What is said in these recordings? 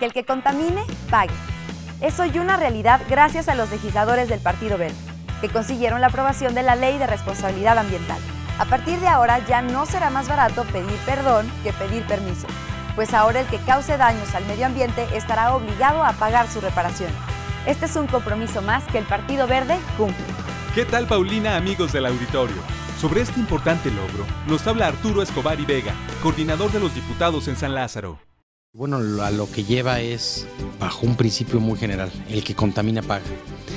que el que contamine, pague. Es hoy una realidad gracias a los legisladores del Partido Verde, que consiguieron la aprobación de la Ley de Responsabilidad Ambiental. A partir de ahora ya no será más barato pedir perdón que pedir permiso, pues ahora el que cause daños al medio ambiente estará obligado a pagar su reparación. Este es un compromiso más que el Partido Verde cumple. ¿Qué tal, Paulina, amigos del auditorio? Sobre este importante logro nos habla Arturo Escobar y Vega, coordinador de los diputados en San Lázaro. Bueno, a lo que lleva es bajo un principio muy general, el que contamina paga.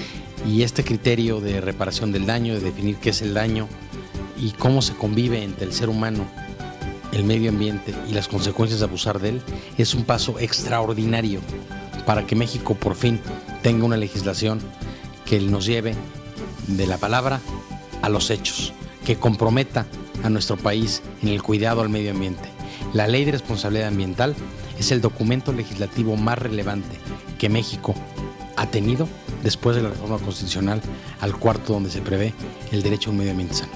Y este criterio de reparación del daño, de definir qué es el daño y cómo se convive entre el ser humano, el medio ambiente y las consecuencias de abusar de él, es un paso extraordinario para que México por fin tenga una legislación que nos lleve de la palabra a los hechos, que comprometa a nuestro país en el cuidado al medio ambiente. La Ley de Responsabilidad Ambiental es el documento legislativo más relevante que México ha tenido después de la reforma constitucional al cuarto, donde se prevé el derecho a un medio ambiente sano.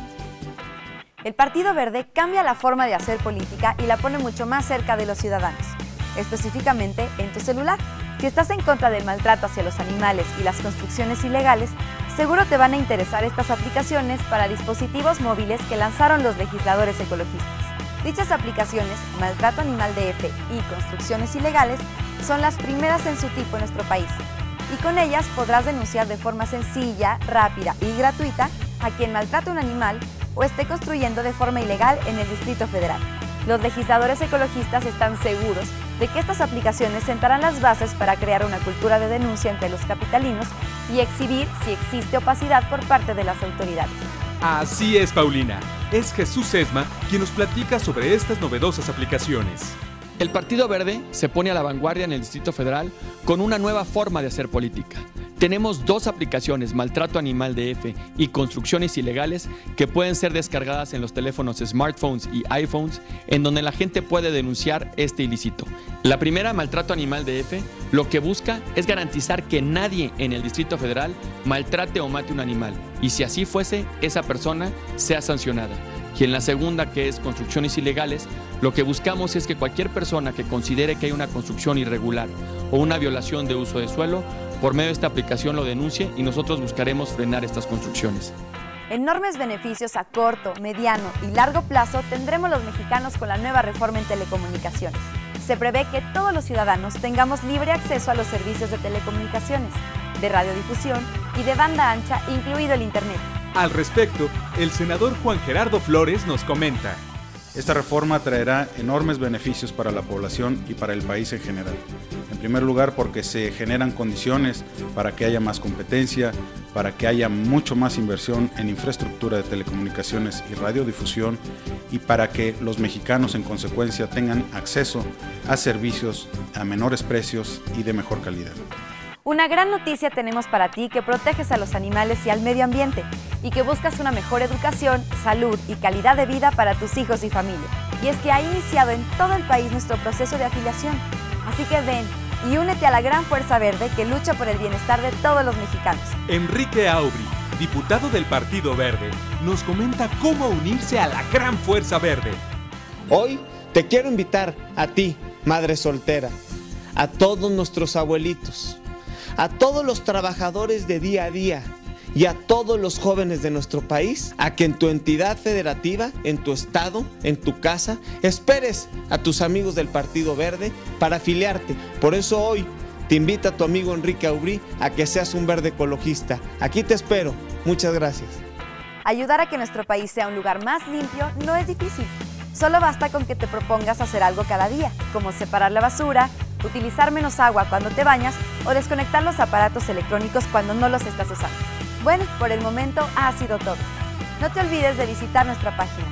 El Partido Verde cambia la forma de hacer política y la pone mucho más cerca de los ciudadanos, específicamente en tu celular. Si estás en contra del maltrato hacia los animales y las construcciones ilegales, seguro te van a interesar estas aplicaciones para dispositivos móviles que lanzaron los legisladores ecologistas. Dichas aplicaciones, Maltrato Animal DF y Construcciones Ilegales, son las primeras en su tipo en nuestro país. Y con ellas podrás denunciar de forma sencilla, rápida y gratuita a quien maltrate un animal o esté construyendo de forma ilegal en el Distrito Federal. Los legisladores ecologistas están seguros de que estas aplicaciones sentarán las bases para crear una cultura de denuncia entre los capitalinos y exhibir si existe opacidad por parte de las autoridades. Así es, Paulina. Es Jesús Esma quien nos platica sobre estas novedosas aplicaciones. El Partido Verde se pone a la vanguardia en el Distrito Federal con una nueva forma de hacer política. Tenemos 2 aplicaciones, Maltrato Animal DF y Construcciones Ilegales, que pueden ser descargadas en los teléfonos smartphones y iPhones, en donde la gente puede denunciar este ilícito. La primera, Maltrato Animal DF, lo que busca es garantizar que nadie en el Distrito Federal maltrate o mate un animal, y si así fuese, esa persona sea sancionada. Y en la segunda, que es Construcciones Ilegales, lo que buscamos es que cualquier persona que considere que hay una construcción irregular o una violación de uso de suelo, por medio de esta aplicación lo denuncie y nosotros buscaremos frenar estas construcciones. Enormes beneficios a corto, mediano y largo plazo tendremos los mexicanos con la nueva reforma en telecomunicaciones. Se prevé que todos los ciudadanos tengamos libre acceso a los servicios de telecomunicaciones, de radiodifusión y de banda ancha, incluido el Internet. Al respecto, el senador Juan Gerardo Flores nos comenta. Esta reforma traerá enormes beneficios para la población y para el país en general. En primer lugar, porque se generan condiciones para que haya más competencia, para que haya mucho más inversión en infraestructura de telecomunicaciones y radiodifusión y para que los mexicanos en consecuencia tengan acceso a servicios a menores precios y de mejor calidad. Una gran noticia tenemos para ti, que proteges a los animales y al medio ambiente y que buscas una mejor educación, salud y calidad de vida para tus hijos y familia. Y es que ha iniciado en todo el país nuestro proceso de afiliación. Así que ven y únete a la gran Fuerza Verde que lucha por el bienestar de todos los mexicanos. Enrique Aubry, diputado del Partido Verde, nos comenta cómo unirse a la gran Fuerza Verde. Hoy te quiero invitar a ti, madre soltera, a todos nuestros abuelitos, a todos los trabajadores de día a día y a todos los jóvenes de nuestro país, a que en tu entidad federativa, en tu estado, en tu casa, esperes a tus amigos del Partido Verde para afiliarte. Por eso hoy te invita a tu amigo Enrique Aubry a que seas un verde ecologista. Aquí te espero. Muchas gracias. Ayudar a que nuestro país sea un lugar más limpio no es difícil. Solo basta con que te propongas hacer algo cada día, como separar la basura, utilizar menos agua cuando te bañas o desconectar los aparatos electrónicos cuando no los estás usando. Bueno, por el momento ha sido todo. No te olvides de visitar nuestra página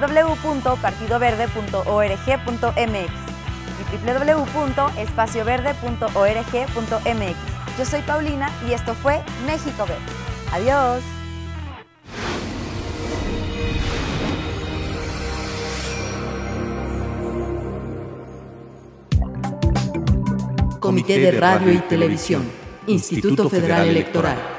www.partidoverde.org.mx y www.espacioverde.org.mx. Yo soy Paulina y esto fue México Verde. Adiós. Comité de Radio y Televisión, Instituto Federal Electoral.